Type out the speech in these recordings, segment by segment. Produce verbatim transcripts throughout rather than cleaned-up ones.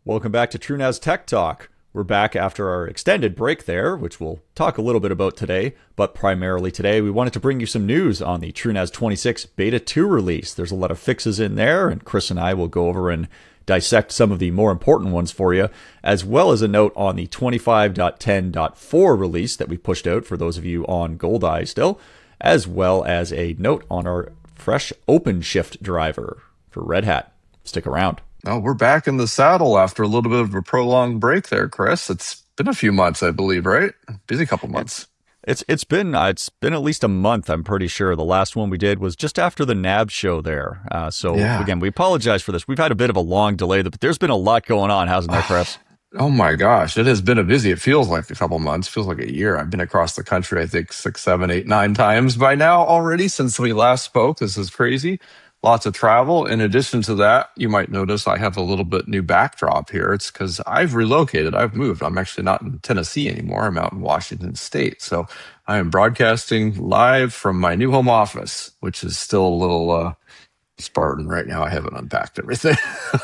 Welcome back to TrueNAS Tech Talk. We're back after our extended break there, which we'll talk a little bit about today. But primarily today, we wanted to bring you some news on the TrueNAS twenty-six Beta two release. There's a lot of fixes in there, and Chris and I will go over and dissect some of the more important ones for you, as well as a note on the twenty-five point ten point four release that we pushed out for those of you on Goldeye still, as well as a note on our fresh OpenShift driver for Red Hat. Stick around. Oh, we're back in the saddle after a little bit of a prolonged break there, Chris. It's been a few months, I believe, right? Busy couple months. It's it's, it's been uh, it's been at least a month, I'm pretty sure. The last one we did was just after the N A B show there. Uh, so yeah. Again, we apologize for this. We've had a bit of a long delay, but there's been a lot going on, hasn't there, Chris? Oh my gosh, it has been a busy. It feels like a couple months. Feels like a year. I've been across the country, I think six, seven, eight, nine times by now already since we last spoke. This is crazy. Lots of travel. In addition to that, you might notice I have a little bit new backdrop here. It's because I've relocated. I've moved. I'm actually not in Tennessee anymore. I'm out in Washington State. So I am broadcasting live from my new home office, which is still a little uh, Spartan right now. I haven't unpacked everything.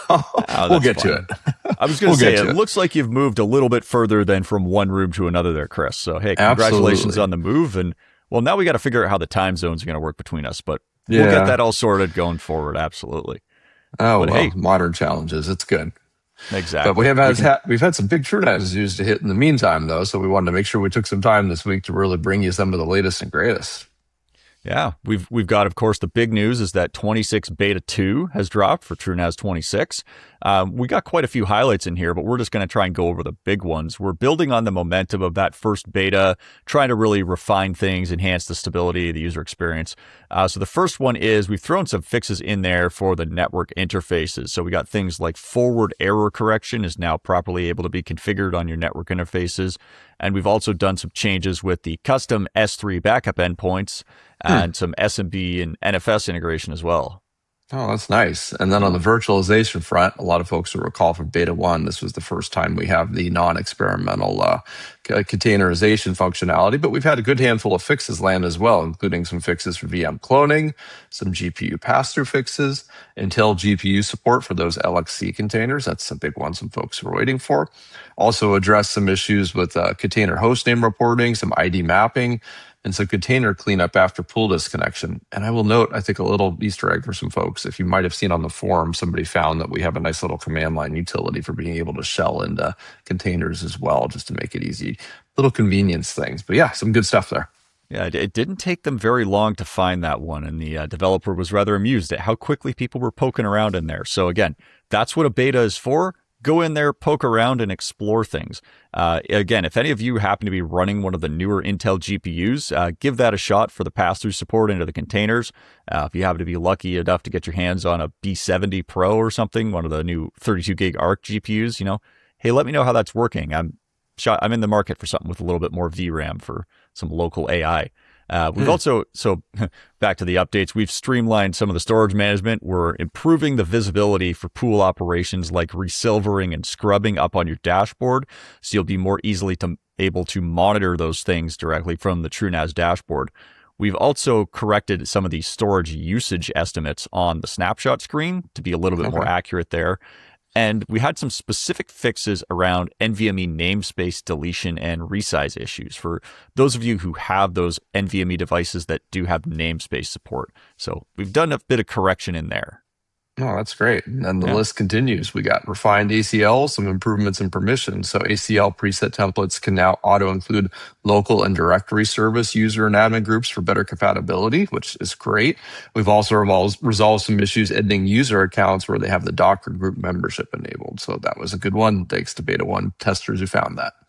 Oh, we'll get fine. to it. I was going to we'll say, it, it looks like you've moved a little bit further than from one room to another there, Chris. So, hey, congratulations Absolutely. on the move. And, well, now we got to figure out how the time zones are going to work between us. But Yeah. we'll get that all sorted going forward. Absolutely. Oh, but well, hey, modern challenges. It's good. Exactly. But we have had, we can, ha- we've had some big TrueNAS news to hit in the meantime, though. So we wanted to make sure we took some time this week to really bring you some of the latest and greatest. Yeah, we've we've got, of course, the big news is that twenty-six Beta two has dropped for TrueNAS twenty-six. Um, we got quite a few highlights in here, but we're just going to try and go over the big ones. We're building on the momentum of that first beta, trying to really refine things, enhance the stability, the user experience. Uh, so the first one is we've thrown some fixes in there for the network interfaces. So we got things like forward error correction is now properly able to be configured on your network interfaces. And we've also done some changes with the custom S three backup endpoints and hmm. some S M B and N F S integration as well. Oh, that's nice. And then on the virtualization front, a lot of folks will recall from Beta one, this was the first time we have the non-experimental uh, containerization functionality, but we've had a good handful of fixes land as well, including some fixes for V M cloning, some G P U pass-through fixes, Intel G P U support for those L X C containers. That's a big one some folks were waiting for. Also addressed some issues with uh, container hostname reporting, some I D mapping, and some container cleanup after pool disconnection. And I will note, I think a little Easter egg for some folks. If you might have seen on the forum, somebody found that we have a nice little command line utility for being able to shell into containers as well, just to make it easy. Little convenience things. But yeah, some good stuff there. Yeah, it, it didn't take them very long to find that one. And the uh, developer was rather amused at how quickly people were poking around in there. So again, that's what a beta is for. Go in there, poke around, and explore things. Uh, again, if any of you happen to be running one of the newer Intel G P Us, uh, give that a shot for the pass-through support into the containers. Uh, if you happen to be lucky enough to get your hands on a B seventy Pro or something, one of the new thirty-two gig ARC G P Us, you know, hey, let me know how that's working. I'm shot, I'm in the market for something with a little bit more V RAM for some local A I. Uh, we've mm. also, so back to the updates, we've streamlined some of the storage management. We're improving the visibility for pool operations like resilvering and scrubbing up on your dashboard. So you'll be more easily to, able to monitor those things directly from the TrueNAS dashboard. We've also corrected some of the storage usage estimates on the snapshot screen to be a little bit okay. more accurate there. And we had some specific fixes around NVMe namespace deletion and resize issues for those of you who have those NVMe devices that do have namespace support. So we've done a bit of correction in there. Oh, that's great. And then the yeah. list continues. We got refined A C L, some improvements in permissions. So A C L preset templates can now auto-include local and directory service user and admin groups for better compatibility, which is great. We've also resolved, resolved some issues editing user accounts where they have the Docker group membership enabled. So that was a good one. Thanks to Beta one testers who found that.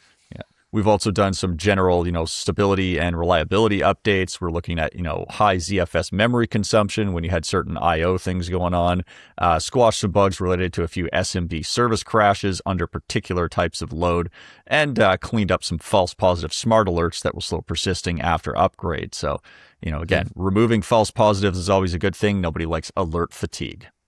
We've also done some general, you know, stability and reliability updates. We're looking at, you know, high Z F S memory consumption when you had certain I O things going on. Uh, squashed some bugs related to a few S M B service crashes under particular types of load, and uh, cleaned up some false positive smart alerts that were still persisting after upgrade. So, you know, again, removing false positives is always a good thing. Nobody likes alert fatigue.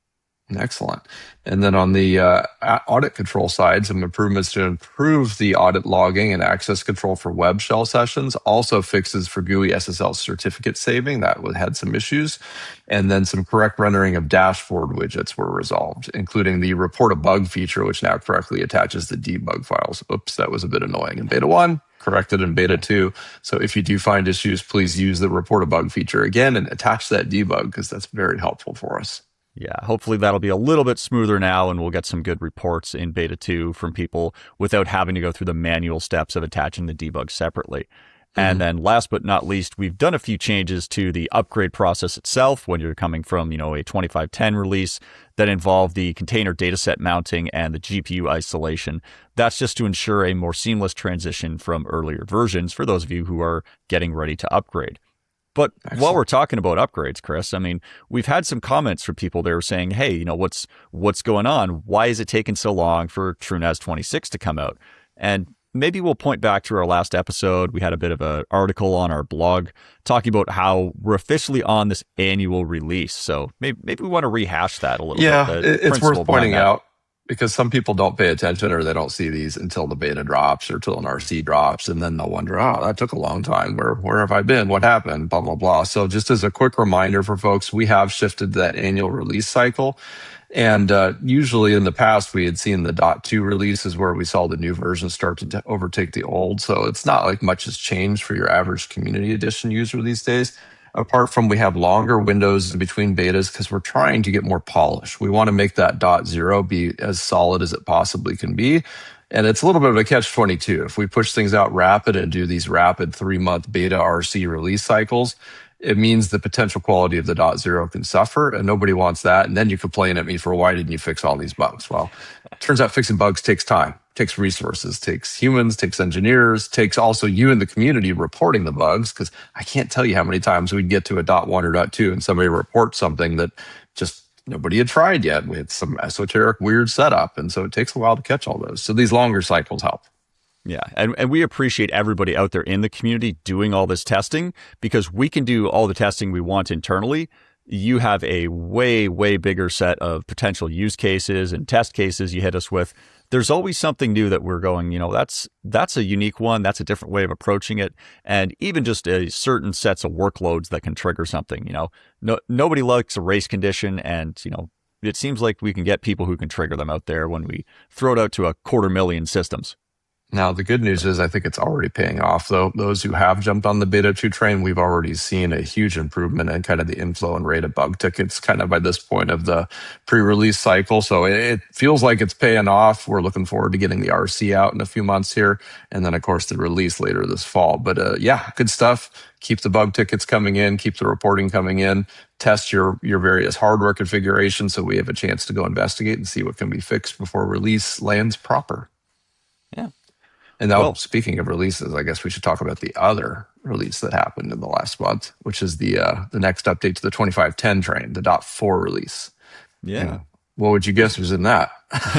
Excellent. And then on the uh, audit control side, some improvements to improve the audit logging and access control for web shell sessions. Also fixes for G U I S S L certificate saving. That had some issues. And then some correct rendering of dashboard widgets were resolved, including the report a bug feature, which now correctly attaches the debug files. Oops, that was a bit annoying in beta one. Corrected in beta two. So if you do find issues, please use the report a bug feature again and attach that debug, because that's very helpful for us. Yeah, hopefully that'll be a little bit smoother now, and we'll get some good reports in beta two from people without having to go through the manual steps of attaching the debug separately. Mm-hmm. And then last but not least, we've done a few changes to the upgrade process itself when you're coming from, you know, a twenty-five ten release that involve the container dataset mounting and the G P U isolation. That's just to ensure a more seamless transition from earlier versions for those of you who are getting ready to upgrade. But Excellent. While we're talking about upgrades, Chris, I mean, we've had some comments from people there saying, hey, you know, what's what's going on? Why is it taking so long for TrueNAS twenty-six to come out? And maybe we'll point back to our last episode. We had a bit of an article on our blog talking about how we're officially on this annual release. So maybe, maybe we want to rehash that a little yeah, bit. Yeah, it's worth pointing out, because some people don't pay attention, or they don't see these until the beta drops or until an R C drops. And then they'll wonder, oh, that took a long time. Where, where have I been? What happened? Blah, blah, blah. So just as a quick reminder for folks, we have shifted that annual release cycle. And uh, usually in the past, we had seen the dot two releases where we saw the new version start to t- overtake the old. So it's not like much has changed for your average community edition user these days. Apart from we have longer windows in between betas because we're trying to get more polish. We want to make that dot zero be as solid as it possibly can be. And it's a little bit of a catch twenty-two. If we push things out rapid and do these rapid three-month beta R C release cycles, it means the potential quality of the dot zero can suffer, and nobody wants that. And then you complain at me for, why didn't you fix all these bugs? Well, it turns out fixing bugs takes time, takes resources, takes humans, takes engineers, takes also you in the community reporting the bugs, because I can't tell you how many times we'd get to a dot one or dot two and somebody reports something that just nobody had tried yet with some esoteric weird setup. And so it takes a while to catch all those. So these longer cycles help. Yeah, and, and we appreciate everybody out there in the community doing all this testing, because we can do all the testing we want internally. You have a way, way bigger set of potential use cases and test cases you hit us with. There's always something new that we're going, you know, that's that's a unique one. That's a different way of approaching it. And even just a certain sets of workloads that can trigger something, you know, no, nobody likes a race condition. And, you know, it seems like we can get people who can trigger them out there when we throw it out to a quarter million systems. Now, the good news is I think it's already paying off, though. Those who have jumped on the beta two train, we've already seen a huge improvement in kind of the inflow and rate of bug tickets kind of by this point of the pre-release cycle. So it feels like it's paying off. We're looking forward to getting the R C out in a few months here. And then, of course, the release later this fall. But uh, yeah, good stuff. Keep the bug tickets coming in. Keep the reporting coming in. Test your, your various hardware configurations so we have a chance to go investigate and see what can be fixed before release lands proper. Yeah. And now, well, speaking of releases, I guess we should talk about the other release that happened in the last month, which is the uh, the next update to the twenty-five ten train, the dot four release. Yeah. And what would you guess was in that?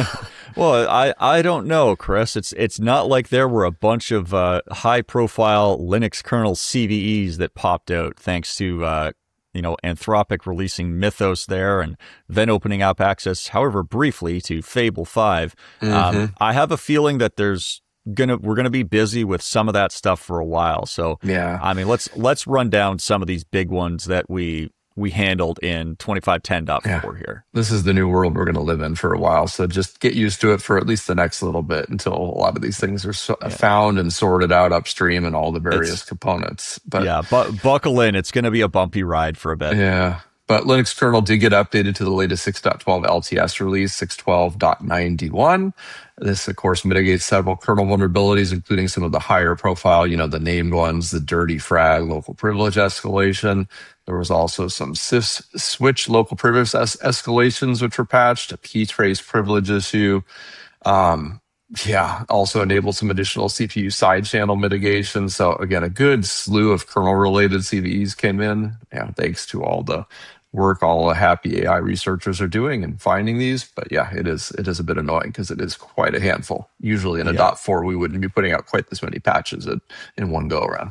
Well, I, I don't know, Chris. It's it's not like there were a bunch of uh, high-profile Linux kernel C V Es that popped out thanks to uh, you know Anthropic releasing Mythos there and then opening up access, however briefly, to Fable five. Mm-hmm. Um, I have a feeling that there's gonna we're gonna be busy with some of that stuff for a while. So yeah, I mean let's let's run down some of these big ones that we we handled in twenty-five ten point four yeah. here. This is the new world we're going to live in for a while. So just get used to it for at least the next little bit until a lot of these things are so, yeah. found and sorted out upstream and all the various it's, components. But yeah, bu- buckle in. It's going to be a bumpy ride for a bit. Yeah. But Linux kernel did get updated to the latest six point twelve L T S release, six twelve point ninety-one. This, of course, mitigates several kernel vulnerabilities, including some of the higher profile, you know, the named ones, the dirty frag, local privilege escalation. There was also some sys switch local privilege es escalations, which were patched, a keytrace privilege issue. Um, yeah, also enabled some additional C P U side channel mitigation. So again, a good slew of kernel related C V Es came in. Yeah, thanks to all the work all the happy A I researchers are doing and finding these. But yeah, it is it is a bit annoying because it is quite a handful. Usually in a yeah. dot four, we wouldn't be putting out quite this many patches in, in one go around.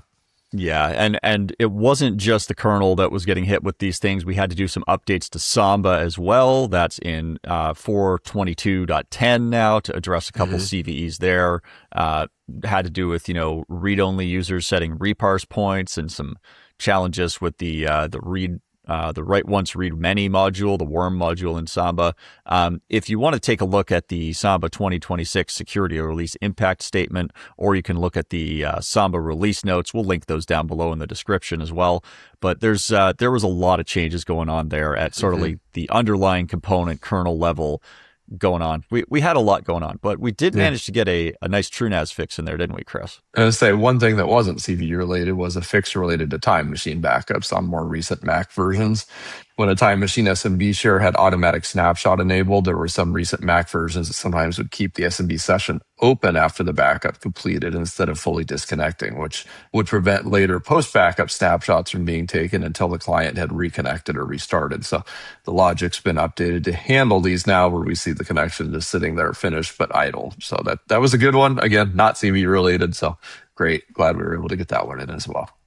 Yeah, and and it wasn't just the kernel that was getting hit with these things. We had to do some updates to Samba as well. That's in uh, four twenty-two point ten now to address a couple mm-hmm. C V Es there. Uh, had to do with, you know, read-only users setting reparse points and some challenges with the uh, the read Uh, the write once, read many module, the worm module in Samba. Um, if you want to take a look at the Samba twenty twenty-six security release impact statement, or you can look at the uh, Samba release notes, we'll link those down below in the description as well. But there's uh, there was a lot of changes going on there at sort mm-hmm. of like the underlying component kernel level going on. We we had a lot going on, but we did yeah. manage to get a, a nice TrueNAS fix in there, didn't we, Chris? I was say one thing that wasn't C V E related was a fix related to time machine backups on more recent Mac versions. When a time machine S M B share had automatic snapshot enabled, there were some recent Mac versions that sometimes would keep the S M B session open after the backup completed instead of fully disconnecting, which would prevent later post-backup snapshots from being taken until the client had reconnected or restarted. So the logic's been updated to handle these now, where we see the connection just sitting there finished but idle. So that, that was a good one. Again, not C V E related, so great. Glad we were able to get that one in as well.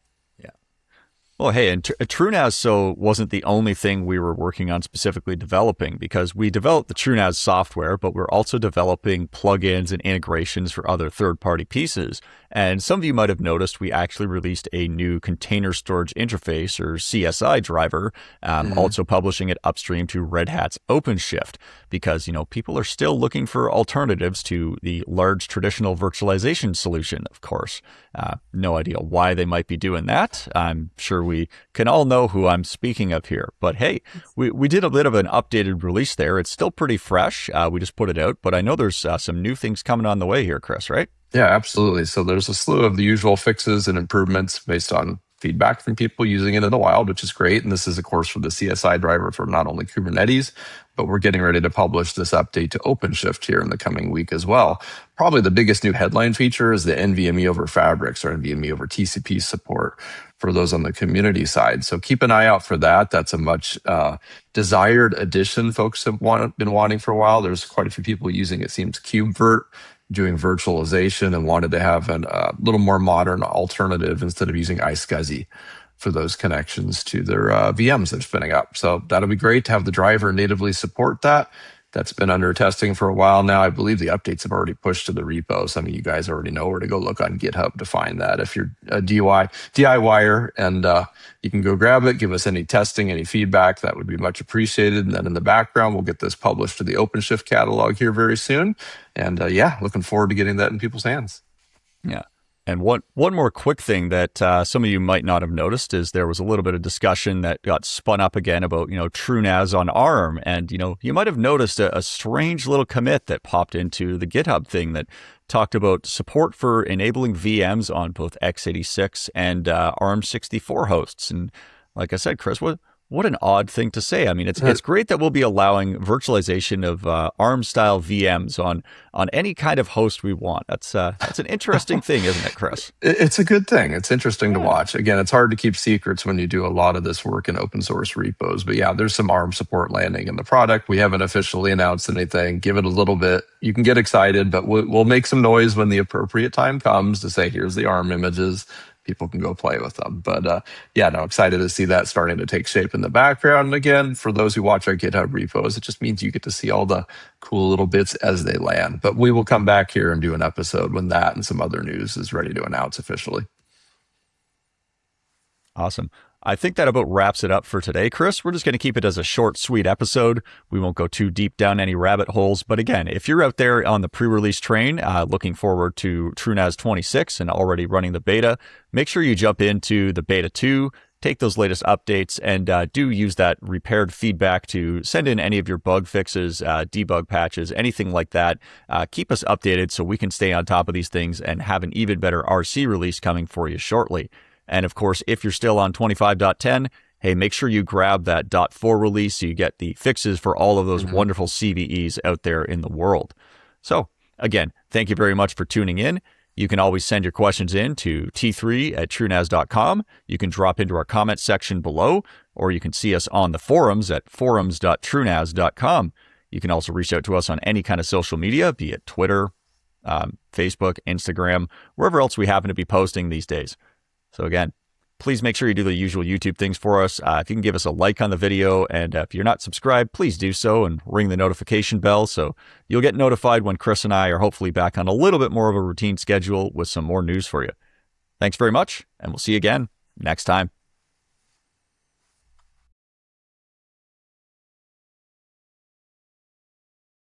Well, hey, and TrueNAS so wasn't the only thing we were working on specifically developing, because we developed the TrueNAS software, but we're also developing plugins and integrations for other third-party pieces. And some of you might have noticed we actually released a new container storage interface, or C S I driver, um, mm-hmm. also publishing it upstream to Red Hat's OpenShift, because, you know, people are still looking for alternatives to the large traditional virtualization solution, of course. Uh, no idea why they might be doing that. I'm sure we can all know who I'm speaking of here. But hey, we, we did a bit of an updated release there. It's still pretty fresh. Uh, we just put it out, but I know there's uh, some new things coming on the way here, Chris, right? Yeah, absolutely. So there's a slew of the usual fixes and improvements based on feedback from people using it in the wild, which is great. And this is, of course, for the C S I driver for not only Kubernetes, but we're getting ready to publish this update to OpenShift here in the coming week as well. Probably the biggest new headline feature is the NVMe over Fabrics, or NVMe over T C P support for those on the community side. So keep an eye out for that. That's a much uh, desired addition folks have want, been wanting for a while. There's quite a few people using, it seems, KubeVirt, doing virtualization, and wanted to have a uh, little more modern alternative instead of using iSCSI for those connections to their uh, V Ms they're spinning up. So that'll be great to have the driver natively support that. That's been under testing for a while now. I believe the updates have already pushed to the repo. Some of you guys already know where to go look on GitHub to find that if you're a D I Y-er, and uh, you can go grab it, give us any testing, any feedback. That would be much appreciated. And then in the background, we'll get this published to the OpenShift catalog here very soon. And uh, yeah, looking forward to getting that in people's hands. Yeah. And one one more quick thing that uh, some of you might not have noticed is there was a little bit of discussion that got spun up again about, you know, TrueNAS on ARM. And, you know, you might have noticed a, a strange little commit that popped into the GitHub thing that talked about support for enabling V Ms on both x eighty-six and uh, ARM sixty-four hosts. And like I said, Chris, what What an odd thing to say. I mean, it's it's great that we'll be allowing virtualization of uh, ARM-style V Ms on on any kind of host we want. That's uh, that's an interesting thing, isn't it, Chris? It's a good thing. It's interesting to watch. Again, it's hard to keep secrets when you do a lot of this work in open source repos. But yeah, there's some ARM support landing in the product. We haven't officially announced anything. Give it a little bit. You can get excited, but we'll, we'll make some noise when the appropriate time comes to say, here's the ARM images. People can go play with them. But uh, yeah, no, excited to see that starting to take shape in the background. And again, for those who watch our GitHub repos, it just means you get to see all the cool little bits as they land. But we will come back here and do an episode when that and some other news is ready to announce officially. Awesome. I think that about wraps it up for today, Chris. We're just going to keep it as a short, sweet episode. We won't go too deep down any rabbit holes. But again, if you're out there on the pre-release train, uh, looking forward to TrueNAS twenty-six and already running the beta, make sure you jump into the beta two, take those latest updates, and uh, do use that repaired feedback to send in any of your bug fixes, uh, debug patches, anything like that. Uh, keep us updated so we can stay on top of these things and have an even better R C release coming for you shortly. And of course, if you're still on twenty-five point ten, hey, make sure you grab that point four release so you get the fixes for all of those mm-hmm. wonderful C V Es out there in the world. So again, thank you very much for tuning in. You can always send your questions in to t three at truenas dot com. You can drop into our comment section below, or you can see us on the forums at forums dot truenas dot com. You can also reach out to us on any kind of social media, be it Twitter, um, Facebook, Instagram, wherever else we happen to be posting these days. So again, please make sure you do the usual YouTube things for us. Uh, if you can give us a like on the video, and uh, if you're not subscribed, please do so and ring the notification bell so you'll get notified when Chris and I are hopefully back on a little bit more of a routine schedule with some more news for you. Thanks very much, and we'll see you again next time.